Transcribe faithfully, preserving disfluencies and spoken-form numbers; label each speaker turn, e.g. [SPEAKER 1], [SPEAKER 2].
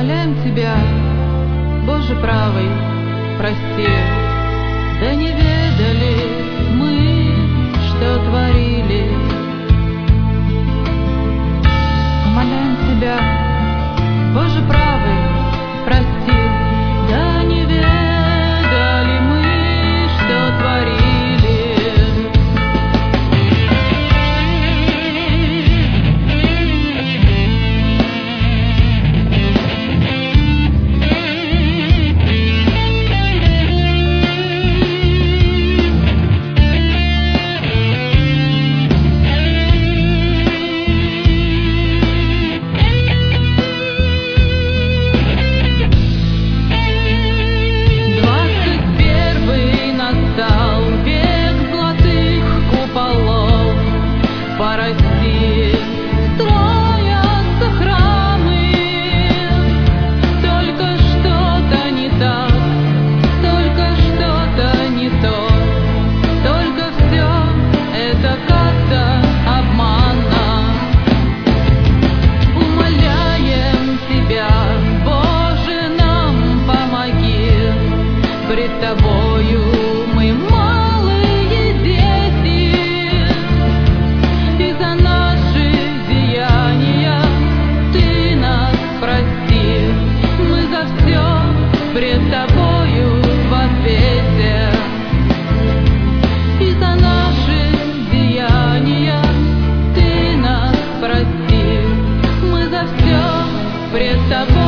[SPEAKER 1] Умоляем Тебя, Боже правый, прости. Да не ведали мы, что творили. Умоляем Тебя, Боже правый, прости. Да не ведали мы, что творили. По России строятся храмы, только что-то не так, только что-то не то, только все это как-то обманно. Умоляем Тебя, Боже, нам помоги, пред Тобою мы малые дети. За наши деяния Ты нас прости, мы за все пред Тобою в ответе. И за наши деяния Ты нас прости, мы за все пред Тобою.